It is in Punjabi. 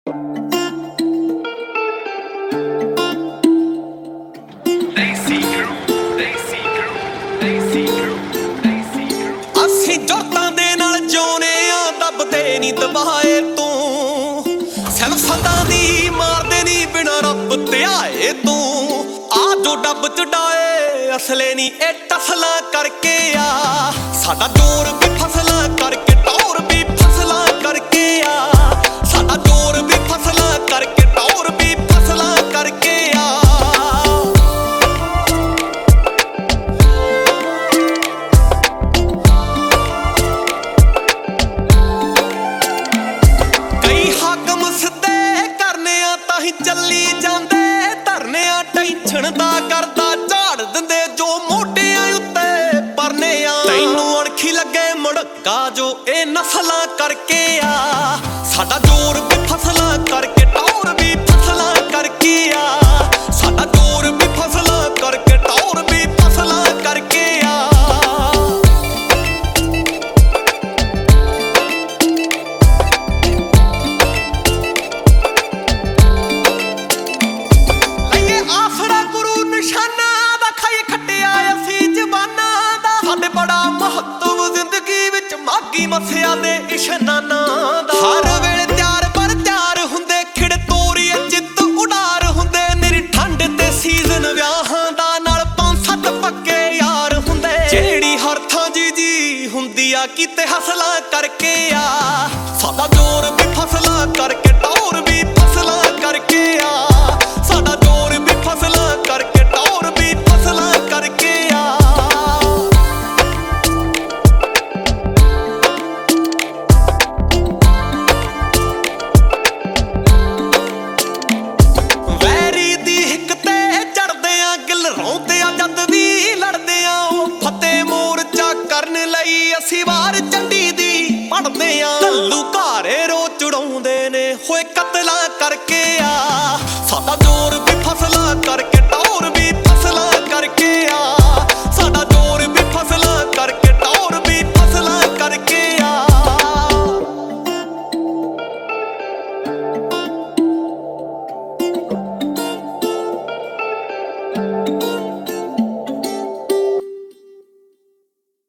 ਅਸੀਂ ਜੋਤਾਂ ਦੇ ਨਾਲ ਜਿਉਨੇ ਆ, ਦੱਬਦੇ ਨੀ ਦਬਾਏ ਤੂੰ। ਸੈਲਫਾਂ ਦੀ ਮਾਰਦੇ ਨੀ ਬਿਨਾਂ ਰੱਬ ਧਿਆਏ ਤੂੰ। ਆ ਜੋ ਡੱਬ ਚੜਾਏ ਅਸਲੇ ਨੀ ਇਹ ਟਫਲਾਂ ਕਰਕੇ ਆ। ਸਾਡਾ ਜ਼ੋਰ ਵੀ ਫਸਲਾਂ ਕਰਕੇ, ਟੌਰ ਵੀ ਫਸਲਾਂ ਕਰਕੇ ਆ। ਸਾਡਾ ਜ਼ੋਰ ਵੀ ਫਸਲਾਂ ਕਰਕੇ, ਟੌਰ ਵੀ ਫਸਲਾਂ ਕਰਕੇ ਆ। ਕਈ ਹਾਕਮ ਸਿੱਧੇ ਕਰਨੇ ਆ ਤਾਂ ਹੀ ਚੱਲੀ ਜਾਂਦੇ ਧਰਨੇ ਆ। ਟੈਨਸ਼ਨ ਦਾ ਕਰਦਾ ਝਾੜ ਦਿੰਦੇ ਜੋ ਮੋਢਿਆਂ ਉੱਤੇ ਪਰਨੇ ਆ। ਤੈਨੂੰ ਅਣਖੀ ਲੱਗੇ ਮੁੜਕਾ ਜੋ ਇਹ ਨਸਲਾਂ ਕਰਕੇ ਆ। ਸਾਡਾ ਜ਼ੋਰ ਵੀ ਫਸਲਾਂ ਕਰਕੇ, ਟੌਰ ਵੀ ਫਸਲਾਂ ਕਰਕੇ ਆ। ਸਾਡਾ ਜ਼ੋਰ ਵੀ ਫਸਲਾਂ ਕਰਕੇ, ਟੌਰ ਵੀ ਫਸਲਾਂ ਕਰਕੇ ਆ। ਲਈਏ ਆਸਰਾ ਗੁਰੂ ਨਿਸ਼ਾਨਾਂ ਦਾ, ਖਾਈਏ ਖੱਟਿਆ ਅਸੀਂ ਜ਼ਬਾਨਾਂ ਦਾ। ਸਾਡੇ ਬੜਾ ਮਹੱਤਵ ਜ਼ਿੰਦਗੀ ਵਿੱਚ ਮਾਗੀ ਮੱਸਿਆ ਦੇ ਇਸ਼ਨਾਨਾਂ ਦਾ। ਹਰ ਵੇਲੇ ਤਿਆਰ ਪਰ ਤਿਆਰ ਹੁੰਦੇ, ਖਿੜ ਤੋਰੀਏ ਚਿੱਤ ਉਡਾਰ ਹੁੰਦੇ। ਨਿਰੀ ਠੰਡ ਤੇ ਸੀਜ਼ਨ ਵਿਆਹਾਂ ਦਾ, ਨਾਲ 5-7 ਪੱਕੇ ਯਾਰ ਹੁੰਦੇ। ਜਿਹੜੀ ਹਰ ਥਾਂ ਜੀ ਹੁੰਦੀ ਆ ਕਿਤੇ ਹਸਲਾਂ ਕਰਕੇ ਆ। ਸਾਡਾ ਜ਼ੋਰ ਵੀ ਫਸਲਾਂ ਕਰਕੇ, ਟੌਰ ਵੀ ਫਸਲਾਂ ਕਰਕੇ ਆ। ਸਾਡਾ ਜ਼ੋਰ ਵੀ ਫਸਲਾਂ ਕਰਕੇ, ਟੌਰ ਵੀ ਫਸਲਾਂ ਕਰਕੇ ਆ। ਵੈਰੀ ਦੀ ਹਿੱਕ ਤੇ ਚੜਦੇ ਆ, ਗਿੱਲ ਰੌਂਦੇ ਆ ਜਦ ਵੀ ਲੜਦੇ ਆ। ਉਹ ਫਤਿਹ ਮੋਰਚਾ ਕਰਨ ਲਈ ਅਸੀਂ ਵਾਰ ਚੰਡੀ ਦੀ ਪੜਦੇ ਆ। ਘੱਲੂ ਘਾਰੇ ਰੋ ਚੜਾਉਂਦੇ ਨੇ ਹੋਏ ਕਤਲਾਂ ਕਰਕੇ ਆ।